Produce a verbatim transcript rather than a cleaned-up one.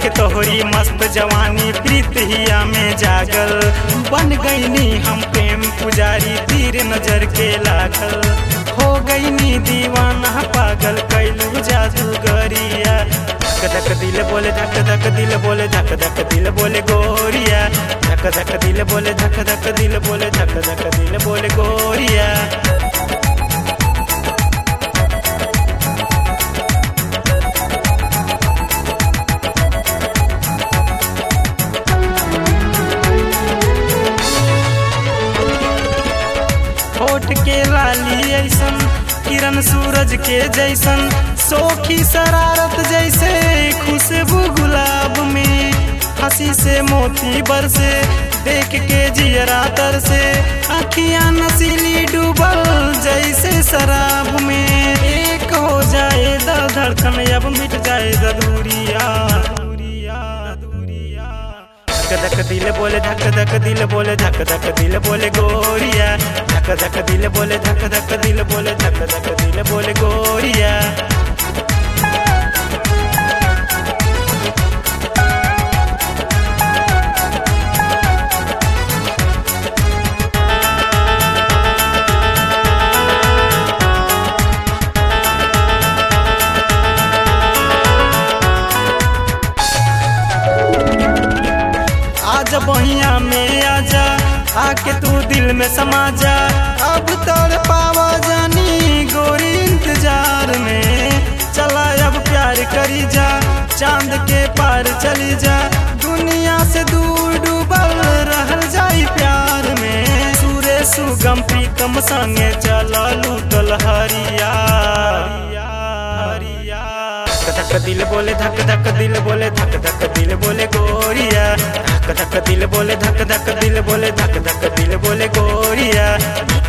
तोहरी मस्त जवानी प्रीत हिया में जागल। बन गईनी हम प्रेम पुजारी तीर नजर के लागल। हो गईनी दीवाना पागल कैलू जादूगरिया। धक धक दिल बोले धक धक दिल बोले धक धक दिल बोले गोरिया। धक धक दिल बोले धक धक दिल बोले धक धक दिल बोले गोरिया। होठ के लाली ऐसन किरण सूरज के जैसन सोखी शरारत जैसे खुशबू गुलाब में। हंसी से मोती बरसे देख के जियरा तर से अखियां नसीली डूबल जैसे शराब में। एक हो जाए द धड़कन अब मिट जाए द दूरिया। धक धक दिल बोले धक धक दिल बोले धक धक दिल बोले गोरिया। धक धक दिल बोले धक धक दिल बोले धक धक दिल बोले गोरिया। आजा बहिया में आजा आके तू दिल में समा जा। अब तड़ पावा जानी गोरी इंतजार में। चला अब प्यार करी जा चांद के पार चली जा। दुनिया से दूर डूबल रहल जाई प्यार में। सूरे सुगम प्रीतम संगे चला लूटल हरिया। धक धक दिल बोले धक धक दिल बोले धक धक दिल बोले गोरिया। धक धक दिल बोले धक धक दिल बोले धक धक दिल बोले गोरिया।